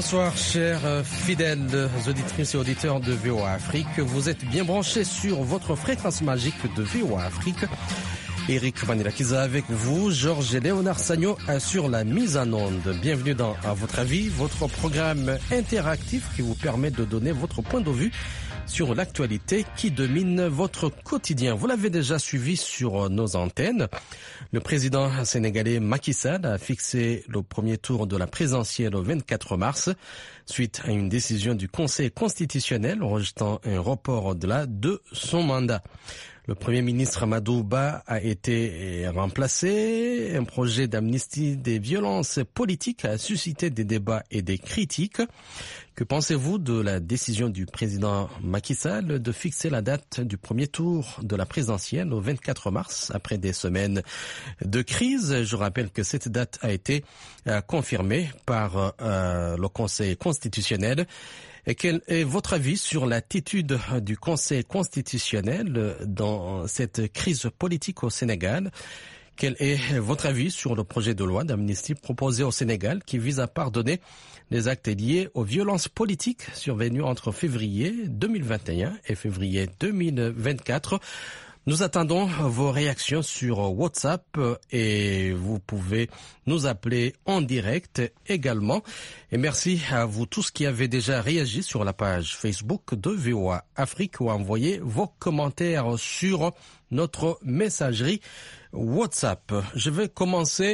Bonsoir chers fidèles auditrices et auditeurs de VOA Afrique. Vous êtes bien branchés sur votre fréquence magique de VOA Afrique. Eric Vanilla-Kiza avec vous, Georges et Léonard Sagno sur la mise en onde. Bienvenue dans À votre avis, votre programme interactif qui vous permet de donner votre point de vue sur l'actualité qui domine votre quotidien. Vous l'avez déjà suivi sur nos antennes. Le président sénégalais Macky Sall a fixé le premier tour de la présidentielle au 24 mars suite à une décision du Conseil constitutionnel rejetant un report au-delà de son mandat. Le Premier ministre Amadou Ba a été remplacé. Un projet d'amnistie des violences politiques a suscité des débats et des critiques. Que pensez-vous de la décision du président Macky Sall de fixer la date du premier tour de la présidentielle au 24 mars après des semaines de crise? Je rappelle que cette date a été confirmée par le Conseil constitutionnel. Et quel est votre avis sur l'attitude du Conseil constitutionnel dans cette crise politique au Sénégal? Quel est votre avis sur le projet de loi d'amnistie proposé au Sénégal qui vise à pardonner les actes liés aux violences politiques survenues entre février 2021 et février 2024? Nous attendons vos réactions sur WhatsApp et vous pouvez nous appeler en direct également. Et merci à vous tous qui avez déjà réagi sur la page Facebook de VOA Afrique ou envoyé vos commentaires sur notre messagerie WhatsApp. Je vais commencer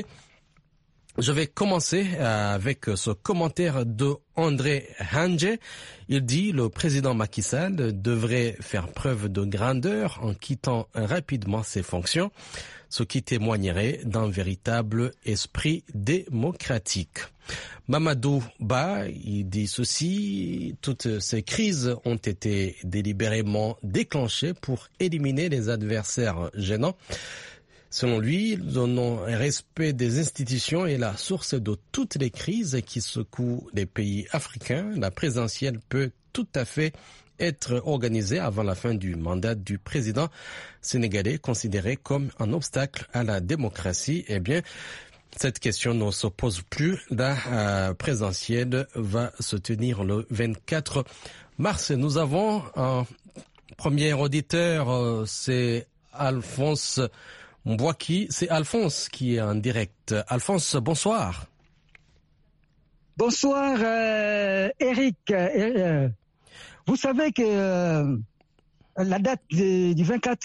avec ce commentaire de André Hanje. Il dit le président Macky Sall devrait faire preuve de grandeur en quittant rapidement ses fonctions, ce qui témoignerait d'un véritable esprit démocratique. Mamadou Ba, il dit ceci: toutes ces crises ont été délibérément déclenchées pour éliminer les adversaires gênants. Selon lui, le non-respect des institutions est la source de toutes les crises qui secouent les pays africains. La présidentielle peut tout à fait être organisée avant la fin du mandat du président sénégalais, considéré comme un obstacle à la démocratie. Eh bien, cette question ne se pose plus. La présidentielle va se tenir le 24 mars. Nous avons un premier auditeur, c'est Alphonse Mbouaki. C'est Alphonse qui est en direct. Alphonse, bonsoir. Bonsoir, Eric. Vous savez que la date du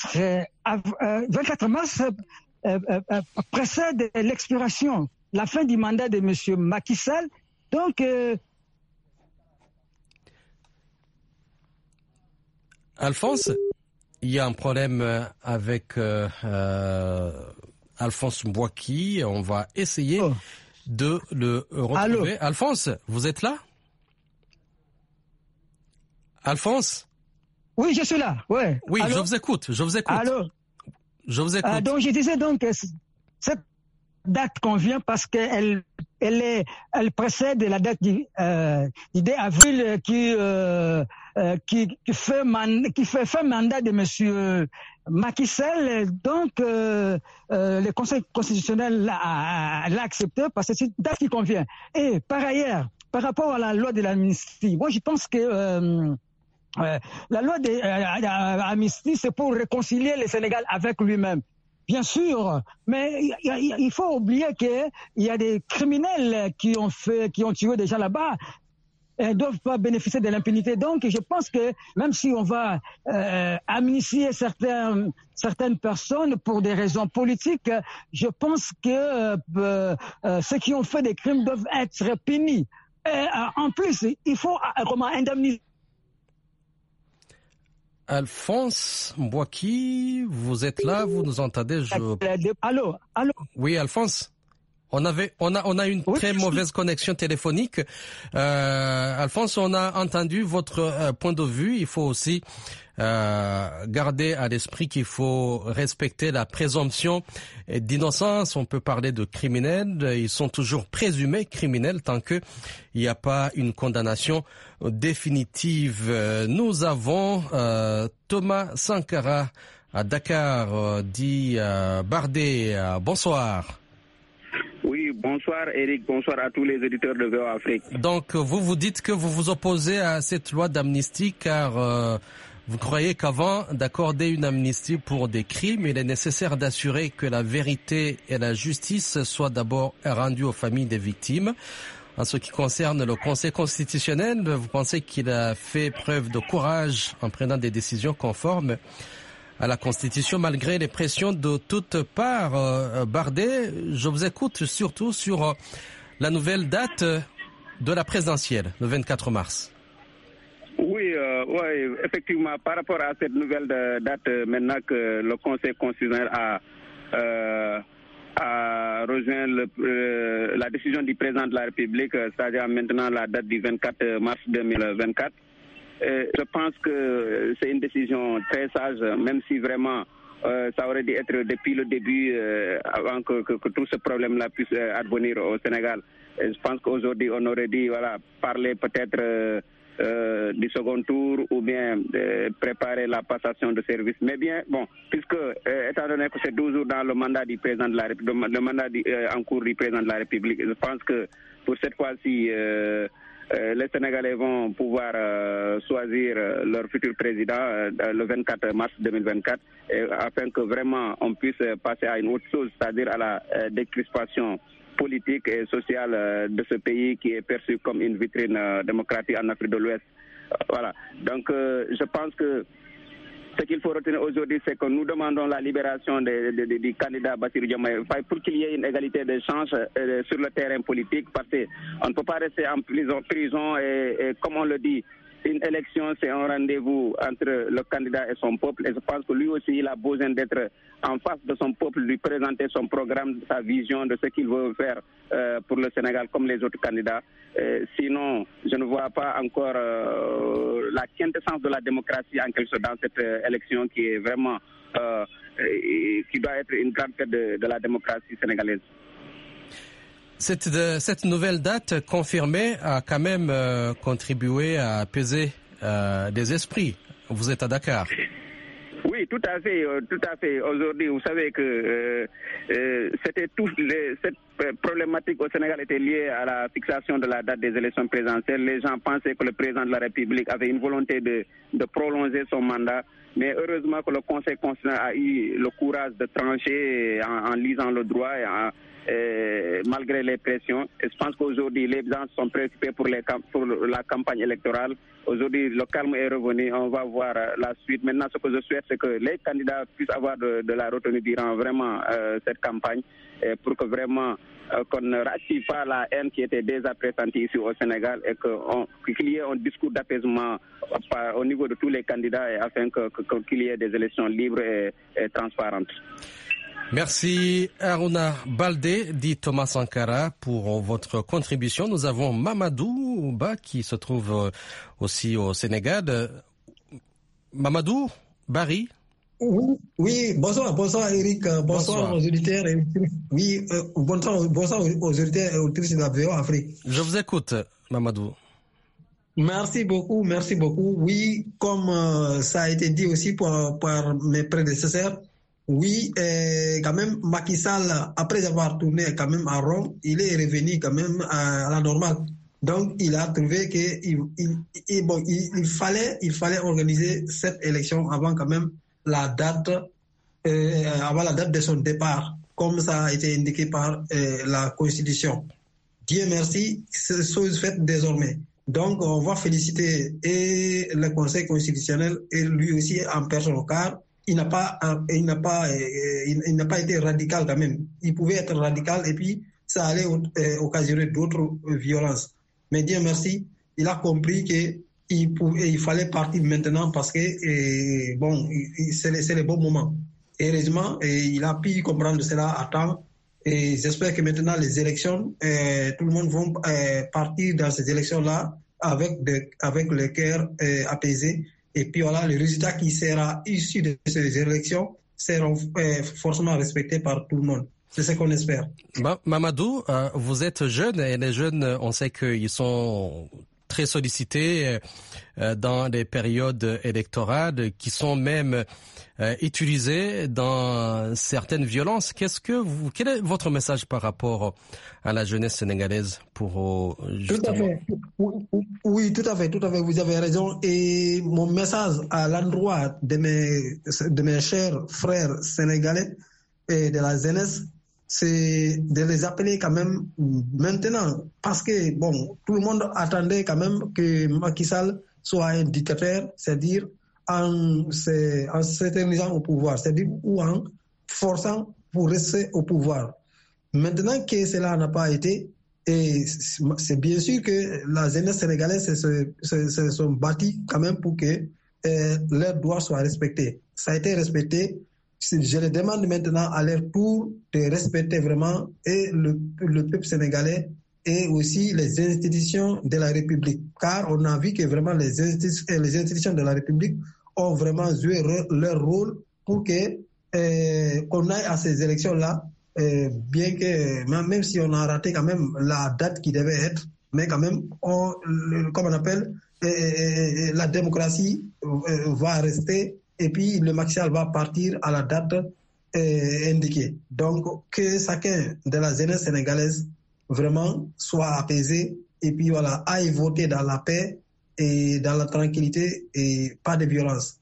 24 mars précède l'expiration, la fin du mandat de M. Macky Sall. Donc, Alphonse, il y a un problème avec Alphonse Mbouaki. On va essayer de le retrouver. Allô? Alphonse, vous êtes là? Alphonse? Oui, je suis là. Ouais. Oui, Allô? je vous écoute. Allô? Je vous écoute. Donc, je disais donc cette date convient parce qu'elle précède la date du 2 avril qui fait fin mandat de M. Macky Sall. Donc, le Conseil constitutionnel l'a accepté parce que c'est une date qui convient. Et par ailleurs, par rapport à la loi de l'amnistie, moi je pense que la loi de l'amnistie, c'est pour réconcilier le Sénégal avec lui-même. Bien sûr, mais il faut oublier qu'il y a des criminels qui ont tué des gens là-bas. Ne doivent pas bénéficier de l'impunité. Donc, je pense que même si on va amnistier certaines personnes pour des raisons politiques, je pense que ceux qui ont fait des crimes doivent être punis. Et, en plus, il faut indemniser. Alphonse Mbouaki, vous êtes là, vous nous entendez? Allô? Oui, Alphonse. On a une très mauvaise connexion téléphonique. Alphonse, on a entendu votre point de vue. Il faut aussi garder à l'esprit qu'il faut respecter la présomption d'innocence. On peut parler de criminels. Ils sont toujours présumés criminels tant qu'il n'y a pas une condamnation définitive. Nous avons Thomas Sankara à Dakar, dit Bardé. Bonsoir. Oui, bonsoir Eric, bonsoir à tous les auditeurs de VOA Afrique. Donc vous dites que vous vous opposez à cette loi d'amnistie car vous croyez qu'avant d'accorder une amnistie pour des crimes, il est nécessaire d'assurer que la vérité et la justice soient d'abord rendues aux familles des victimes. En ce qui concerne le Conseil constitutionnel, vous pensez qu'il a fait preuve de courage en prenant des décisions conformes à la Constitution malgré les pressions de toutes parts. Bardet, je vous écoute surtout sur la nouvelle date de la présidentielle, le 24 mars. Oui, effectivement, par rapport à cette nouvelle date, maintenant que le Conseil constitutionnel a rejoint la décision du président de la République, c'est-à-dire maintenant la date du 24 mars 2024, je pense que c'est une décision très sage, même si vraiment ça aurait dû être depuis le début, avant que tout ce problème-là puisse advenir au Sénégal. Et je pense qu'aujourd'hui, on aurait dû parler peut-être du second tour ou bien préparer la passation de service. Mais bien, bon, puisque, étant donné que c'est 12 jours dans le mandat du président de la République, le mandat en cours du président de la République, je pense que pour cette fois-ci, les Sénégalais vont pouvoir choisir leur futur président le 24 mars 2024 afin que vraiment on puisse passer à une autre chose, c'est-à-dire à la décrispation politique et sociale de ce pays qui est perçu comme une vitrine démocratique en Afrique de l'Ouest. Voilà. Donc je pense que ce qu'il faut retenir aujourd'hui, c'est que nous demandons la libération du candidat Bassirou Diomaye Faye pour qu'il y ait une égalité de chance sur le terrain politique, parce qu'on ne peut pas rester en prison et comme on le dit, une élection, c'est un rendez-vous entre le candidat et son peuple. Et je pense que lui aussi, il a besoin d'être en face de son peuple, lui présenter son programme, sa vision de ce qu'il veut faire pour le Sénégal comme les autres candidats. Sinon, je ne vois pas encore la quintessence de la démocratie en quelque sorte dans cette élection qui est vraiment, qui doit être une grande fête de la démocratie sénégalaise. Cette nouvelle date confirmée a quand même contribué à apaiser des esprits. Vous êtes à Dakar. Oui, tout à fait. Aujourd'hui, vous savez que cette problématique au Sénégal était liée à la fixation de la date des élections présidentielles. Les gens pensaient que le président de la République avait une volonté de prolonger son mandat. Mais heureusement que le Conseil constitutionnel a eu le courage de trancher en lisant le droit malgré les pressions. Et je pense qu'aujourd'hui, les gens sont préoccupés pour la campagne électorale. Aujourd'hui, le calme est revenu. On va voir la suite. Maintenant, ce que je souhaite, c'est que les candidats puissent avoir de la retenue durant vraiment cette campagne pour que vraiment qu'on ne ratifie pas la haine qui était déjà pressentie ici au Sénégal et qu'il y ait un discours d'apaisement au niveau de tous les candidats et afin qu'il y ait des élections libres et transparentes. Merci Aruna Baldé, dit Thomas Sankara, pour votre contribution. Nous avons Mamadou Ba qui se trouve aussi au Sénégal. Mamadou Bari. Oui, bonsoir Eric, bonsoir aux auditeurs. Oui, bonsoir aux auditeurs et aux auditrices de la VOA Afrique. Je vous écoute, Mamadou. Merci beaucoup. Oui, comme ça a été dit aussi par mes prédécesseurs, oui, quand même, Macky Sall, après avoir tourné quand même à Rome, il est revenu quand même à la normale. Donc, il a trouvé qu'il fallait organiser cette élection avant quand même la date de son départ, comme ça a été indiqué par la Constitution. Dieu merci, c'est chose faite désormais. Donc, on va féliciter et le Conseil constitutionnel et lui aussi en personne, car il n'a pas été radical quand même. Il pouvait être radical et puis ça allait occasionner d'autres violences. Mais Dieu merci, il a compris qu'il fallait partir maintenant parce que c'est le bon moment. Heureusement, il a pu comprendre cela à temps. Et j'espère que maintenant les élections, tout le monde va partir dans ces élections-là avec le cœur apaisé. Et puis voilà, le résultat qui sera issu de ces élections seront forcément respectés par tout le monde. C'est ce qu'on espère. Mamadou, vous êtes jeune et les jeunes, on sait qu'ils sont très sollicités dans les périodes électorales, qui sont même utilisés dans certaines violences. Quel est votre message par rapport à la jeunesse sénégalaise pour justement... Tout à fait. Oui, tout à fait. Vous avez raison. Et mon message à l'endroit de mes chers frères sénégalais et de la jeunesse, c'est de les appeler quand même maintenant, parce que tout le monde attendait quand même que Macky Sall soit un dictateur, c'est-à-dire en s'éternisant au pouvoir, c'est-à-dire ou en forçant pour rester au pouvoir. Maintenant que cela n'a pas été, et c'est bien sûr que la jeunesse sénégalaise se sont battus quand même pour que leurs droits soient respectés. Ça a été respecté. Je les demande maintenant à leur tour de respecter vraiment et le peuple sénégalais et aussi les institutions de la République. Car on a vu que vraiment les institutions de la République ont vraiment joué leur rôle pour qu'on aille à ces élections-là, bien que même si on a raté quand même la date qui devait être, mais quand même, comme on appelle, la démocratie va rester et puis le Macky Sall va partir à la date indiquée. Donc, que chacun de la jeunesse sénégalaise vraiment soit apaisé et puis voilà, aille voter dans la paix et dans la tranquillité et pas de violence.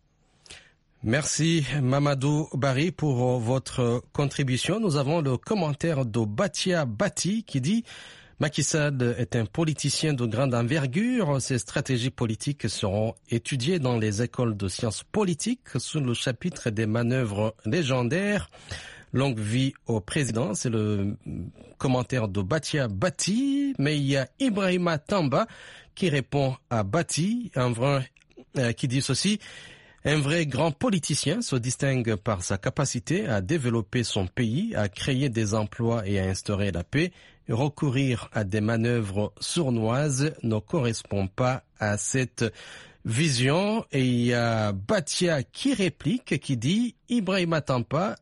Merci Mamadou Barry pour votre contribution. Nous avons le commentaire de Batia Bati qui dit Macky Sall est un politicien de grande envergure. Ses stratégies politiques seront étudiées dans les écoles de sciences politiques sous le chapitre des manœuvres légendaires. Longue vie au président, c'est le commentaire de Batia Bati. Mais il y a Ibrahima Tamba qui répond à Bati, qui dit ceci. Un vrai grand politicien se distingue par sa capacité à développer son pays, à créer des emplois et à instaurer la paix. Recourir à des manœuvres sournoises ne correspond pas à cette vision. Et il y a Batia qui réplique, qui dit Ibrahima Tamba,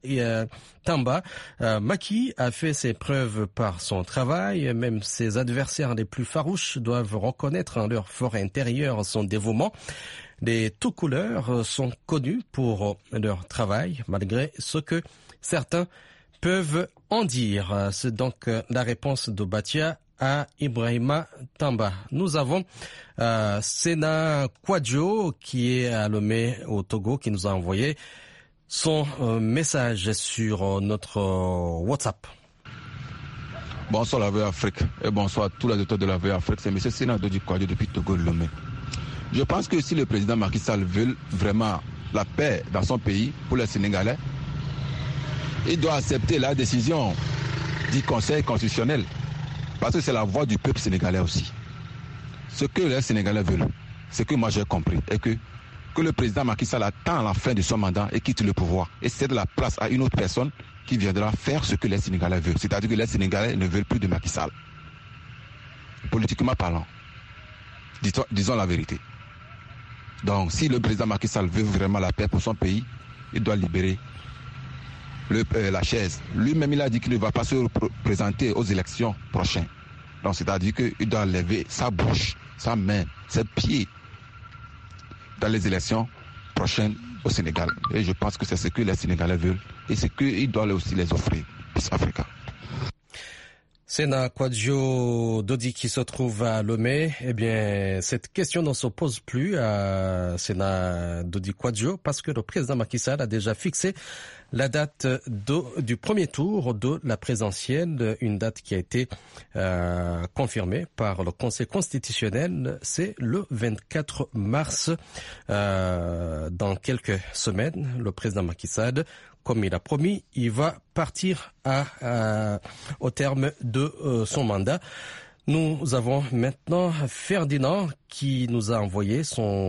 Macky a fait ses preuves par son travail. Même ses adversaires les plus farouches doivent reconnaître en leur fort intérieur son dévouement. Les tout couleurs sont connus pour leur travail, malgré ce que certains peuvent en dire. C'est donc la réponse de Batia à Ibrahima Tamba. Nous avons Sena Kwadjo qui est à Lomé au Togo qui nous a envoyé son message sur notre WhatsApp. Bonsoir la VOA Afrique et bonsoir à tous les auditeurs de la VOA Afrique. C'est M. Sena Kwadjo depuis Togo Lomé. Je pense que si le président Macky Sall veut vraiment la paix dans son pays pour les Sénégalais, il doit accepter la décision du Conseil constitutionnel. Parce que c'est la voix du peuple sénégalais aussi. Ce que les Sénégalais veulent, ce que moi j'ai compris, est que le président Macky Sall attend la fin de son mandat et quitte le pouvoir. Et cède la place à une autre personne qui viendra faire ce que les Sénégalais veulent. C'est-à-dire que les Sénégalais ne veulent plus de Macky Sall. Politiquement parlant, disons la vérité. Donc, si le président Macky Sall veut vraiment la paix pour son pays, il doit libérer la chaise. Lui-même, il a dit qu'il ne va pas se présenter aux élections prochaines. Donc, c'est-à-dire qu'il doit lever sa bouche, sa main, ses pieds dans les élections prochaines au Sénégal. Et je pense que c'est ce que les Sénégalais veulent et c'est qu'il doit aussi les offrir. Peace Africa. Sena Kwadjo Dodi qui se trouve à Lomé, eh bien, cette question ne se pose plus à Sena Dodi Kwadjo parce que le président Macky Sall a déjà fixé la date du premier tour de la présidentielle, une date qui a été confirmée par le Conseil constitutionnel. C'est le 24 mars. Dans quelques semaines, le président Macky Sall, comme il a promis, il va partir au terme de son mandat. Nous avons maintenant Ferdinand qui nous a envoyé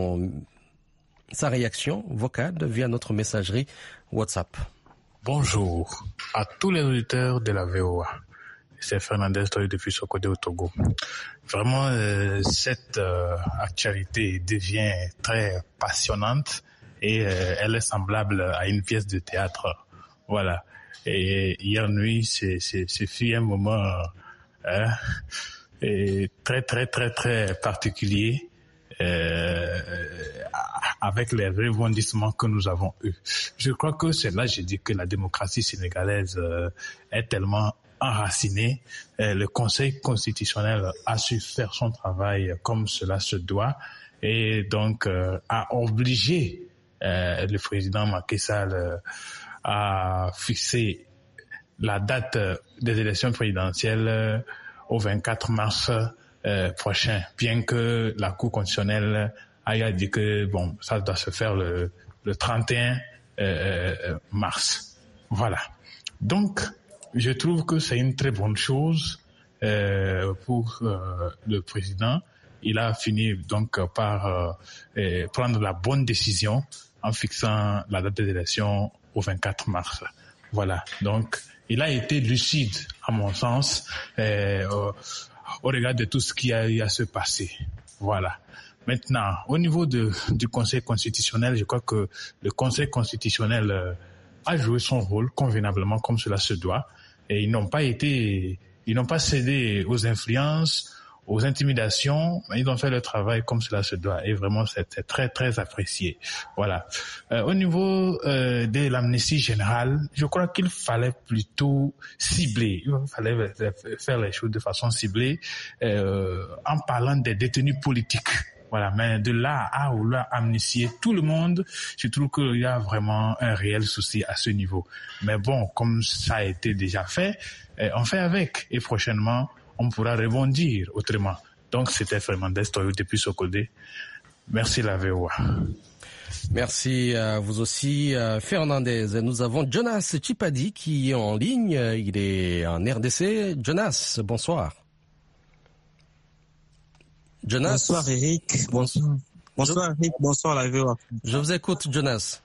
sa réaction vocale via notre messagerie WhatsApp. Bonjour à tous les auditeurs de la VOA. C'est Fernandez depuis Sokodé au Togo. Vraiment, cette actualité devient très passionnante et elle est semblable à une pièce de théâtre. Voilà. Et hier nuit, ce fut un moment très très très très particulier avec les rebondissements que nous avons eus. Je crois que c'est là, j'ai dit que la démocratie sénégalaise est tellement enracinée. Le Conseil constitutionnel a su faire son travail comme cela se doit et donc a obligé le président Macky Sall à fixer la date des élections présidentielles au 24 mars prochain, bien que la Cour constitutionnelle ait dit que bon, ça doit se faire le 31 mars. Voilà. Donc, je trouve que c'est une très bonne chose pour le président. Il a fini donc par prendre la bonne décision en fixant la date des élections au 24 mars. Voilà. Donc, il a été lucide, à mon sens, au regard de tout ce qui a eu à se passer. Voilà. Maintenant, au niveau du Conseil constitutionnel, je crois que le Conseil constitutionnel a joué son rôle convenablement comme cela se doit. Et ils n'ont pas cédé aux influences, aux intimidations, mais ils ont fait le travail comme cela se doit. Et vraiment, c'est très, très apprécié. Voilà. Au niveau de l'amnistie générale, je crois qu'il fallait plutôt cibler. Il fallait faire les choses de façon ciblée en parlant des détenus politiques. Voilà, mais de là à vouloir amnistier tout le monde, je trouve qu'il y a vraiment un réel souci à ce niveau. Mais bon, comme ça a été déjà fait, on fait avec. Et prochainement, on pourra rebondir autrement. Donc, c'était Fernandez Toyo depuis Sokodé. Merci la VOA. Merci à vous aussi, Fernandez. Nous avons Jonas Chipadi qui est en ligne. Il est en RDC. Jonas, bonsoir. Jonas. Bonsoir Eric. Bonsoir Eric. Bonsoir la VOA. Je vous écoute, Jonas.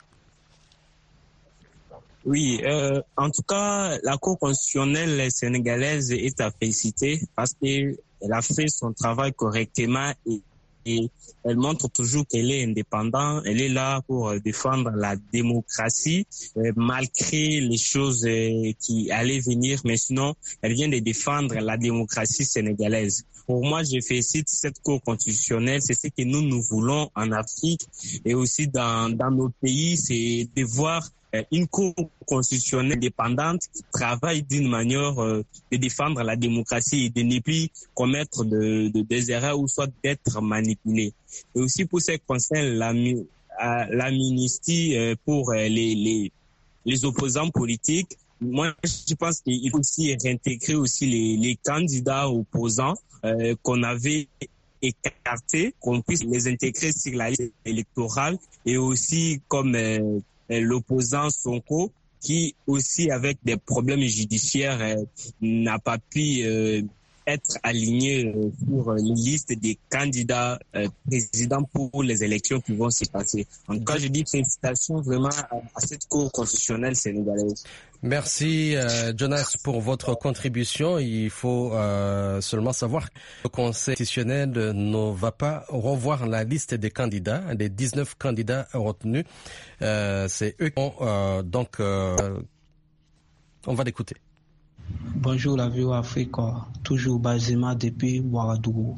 Oui, en tout cas, la Cour constitutionnelle sénégalaise est à féliciter parce qu'elle a fait son travail correctement et elle montre toujours qu'elle est indépendante. Elle est là pour défendre la démocratie malgré les choses qui allaient venir. Mais sinon, elle vient de défendre la démocratie sénégalaise. Pour moi, je félicite cette Cour constitutionnelle. C'est ce que nous voulons en Afrique et aussi dans nos pays, c'est de voir une Cour constitutionnelle indépendante qui travaille d'une manière de défendre la démocratie et de ne plus commettre des erreurs ou soit d'être manipulé. Et aussi pour ce qui concerne l'amnistie pour les opposants politiques, moi je pense qu'il faut aussi réintégrer aussi les candidats opposants qu'on avait écartés, qu'on puisse les intégrer sur la liste électorale et aussi comme l'opposant Sonko, qui aussi avec des problèmes judiciaires n'a pas pu être aligné sur une liste des candidats présidents pour les élections qui vont se passer. En tout cas, je dis félicitations vraiment à cette Cour constitutionnelle sénégalaise. Merci Jonas pour votre contribution. Il faut seulement savoir que le Conseil constitutionnel ne va pas revoir la liste des candidats, des 19 candidats retenus. C'est eux qui ont donc on va l'écouter. Bonjour la VOA Afrique, toujours Bazema depuis Ouagadougou.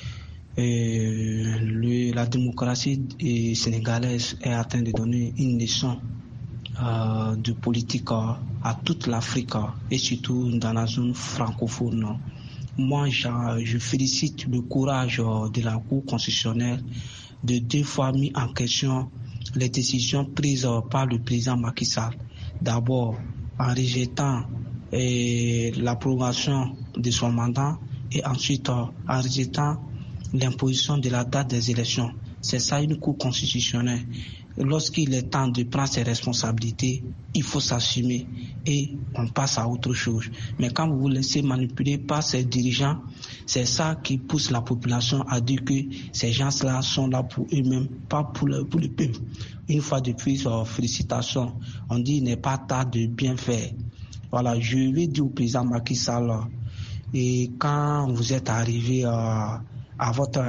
La démocratie sénégalaise est en train de donner une leçon de politique à toute l'Afrique et surtout dans la zone francophone. Moi, je félicite le courage de la Cour constitutionnelle de 2 fois mis en question les décisions prises par le président Macky Sall. D'abord, en rejetant la prolongation de son mandat et ensuite en rejetant l'imposition de la date des élections. C'est ça une Cour constitutionnelle. Lorsqu'il est temps de prendre ses responsabilités, il faut s'assumer et on passe à autre chose. Mais quand vous vous laissez manipuler par ces dirigeants, c'est ça qui pousse la population à dire que ces gens-là sont là pour eux-mêmes, pas pour le peuple. Une fois de plus, félicitations. On dit il n'est pas tard de bien faire. Voilà, je vais dire au président Macky Sall, et quand vous êtes arrivé à votre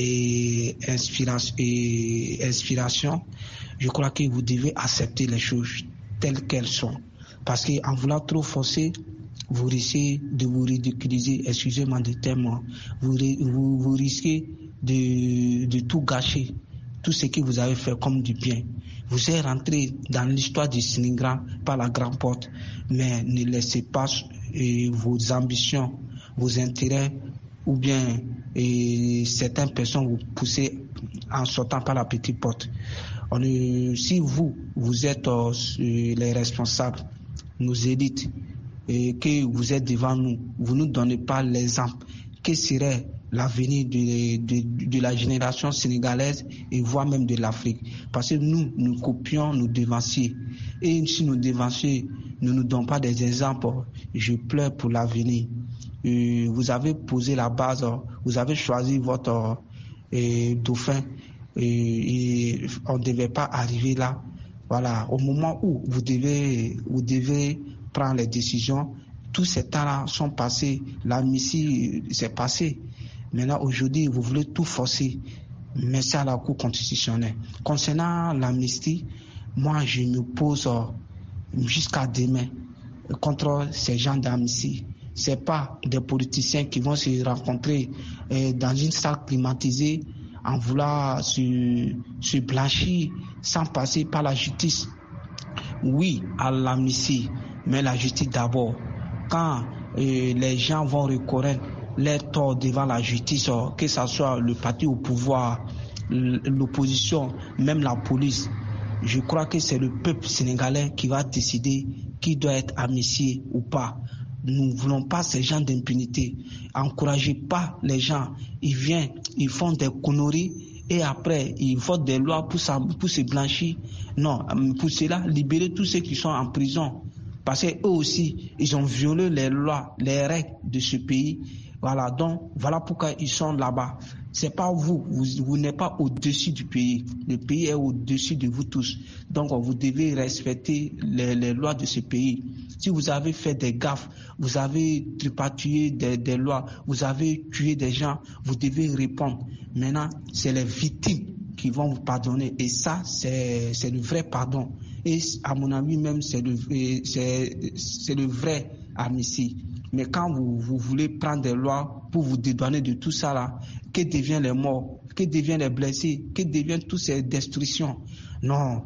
inspiration, je crois que vous devez accepter les choses telles qu'elles sont. Parce qu'en voulant trop forcer, vous risquez de vous ridiculiser, excusez-moi de terme, vous risquez de tout gâcher, tout ce que vous avez fait comme du bien. Vous êtes rentré dans l'histoire du Sénégal par la grande porte, mais ne laissez pas vos ambitions, vos intérêts ou bien certaines personnes vous pousser en sortant par la petite porte. Si vous êtes les responsables, nos élites, et que vous êtes devant nous, vous ne nous donnez pas l'exemple, que serait l'avenir de la génération sénégalaise et voire même de l'Afrique. Parce que nous copions nos devanciers. Et si nos devanciers ne nous donnent pas des exemples, je pleure pour l'avenir. Vous avez posé la base, vous avez choisi votre dauphin. Et on ne devait pas arriver là. Voilà, au moment où vous devez prendre les décisions, tous ces temps-là sont passés, l'amnistie s'est passée. Maintenant, aujourd'hui, vous voulez tout forcer. Merci à la Cour constitutionnelle. Concernant l'amnistie, moi, je me pose jusqu'à demain contre ces gens d'amnistie. Ce n'est pas des politiciens qui vont se rencontrer dans une salle climatisée en voulant se blanchir sans passer par la justice. Oui, à l'amnistie, mais la justice d'abord. Quand les gens vont reconnaître les torts devant la justice, que ce soit le parti au pouvoir, l'opposition, même la police, je crois que c'est le peuple sénégalais qui va décider qui doit être amnistié ou pas. Nous ne voulons pas ces gens d'impunité. Encouragez pas les gens. Ils viennent, ils font des conneries et après, ils votent des lois pour se blanchir. Non, pour cela, libérer tous ceux qui sont en prison. Parce qu'eux aussi, ils ont violé les lois, les règles de ce pays. Voilà, donc, voilà pourquoi ils sont là-bas. C'est pas vous n'êtes pas au-dessus du pays. Le pays est au-dessus de vous tous. Donc, vous devez respecter les lois de ce pays. Si vous avez fait des gaffes, vous avez tripatouillé des lois, vous avez tué des gens, vous devez répondre. Maintenant, c'est les victimes qui vont vous pardonner. Et ça, c'est le vrai pardon. Et à mon avis même, c'est le vrai amnistie. Mais quand vous voulez prendre des lois pour vous dédouaner de tout ça là, que deviennent les morts, que deviennent les blessés, que deviennent toutes ces destructions? Non.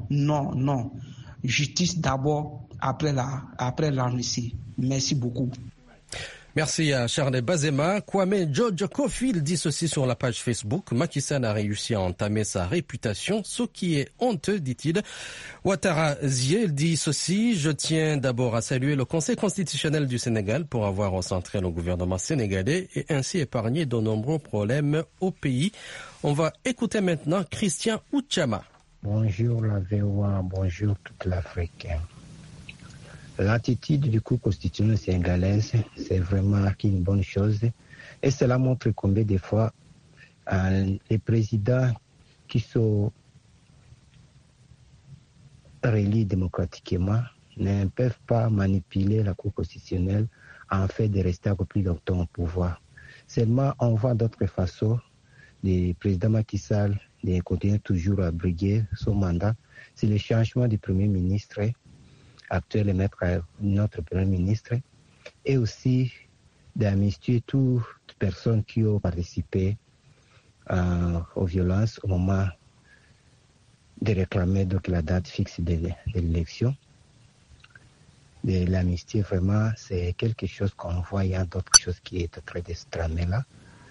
Justice d'abord, après l'amnistie. Merci beaucoup. Merci à Charles Bazema. Kwame George Cofield dit ceci sur la page Facebook. Macky Sall a réussi à entamer sa réputation, ce qui est honteux, dit-il. Ouattara Ziel dit ceci. Je tiens d'abord à saluer le Conseil constitutionnel du Sénégal pour avoir recentré le gouvernement sénégalais et ainsi épargné de nombreux problèmes au pays. On va écouter maintenant Christian Outchama. Bonjour la VOA, bonjour toute l'Afrique. L'attitude du Cour constitutionnel sénégalaise, c'est vraiment une bonne chose. Et cela montre combien de fois les présidents qui sont réélus démocratiquement ne peuvent pas manipuler la Cour constitutionnelle en fait de rester un peu plus longtemps au pouvoir. Seulement, on voit d'autres façons du président Macky Sall de continuer toujours à briguer son mandat. C'est le changement du Premier ministre actuel, notre Premier ministre, et aussi d'amnistier toutes les personnes qui ont participé aux violences au moment de réclamer donc la date fixe de l'élection. De l'amnistie, vraiment, c'est quelque chose qu'on voit, il y a d'autres choses qui est en train de se tramer là.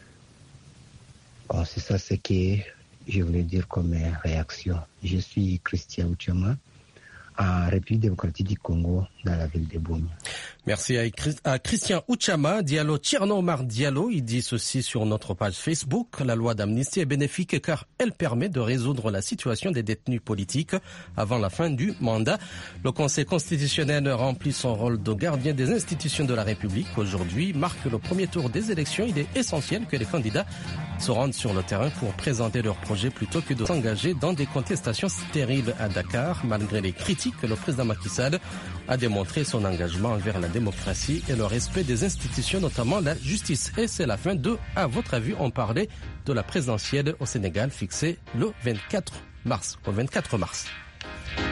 Bon, c'est ça ce que je voulais dire comme réaction. Je suis Christian Outchama, en République démocratique du Congo, dans la ville de Bunia. Merci à Christian Outchama. Diallo Tierno Omar Diallo, il dit ceci sur notre page Facebook. La loi d'amnistie est bénéfique car elle permet de résoudre la situation des détenus politiques avant la fin du mandat. Le Conseil constitutionnel remplit son rôle de gardien des institutions de la République. Aujourd'hui marque le premier tour des élections. Il est essentiel que les candidats se rendent sur le terrain pour présenter leurs projets plutôt que de s'engager dans des contestations stériles à Dakar. Malgré les critiques, le président Macky Sall a démontré son engagement envers la démocratie et le respect des institutions, notamment la justice. Et c'est la fin de À votre avis, on parlait de la présidentielle au Sénégal fixée le 24 mars.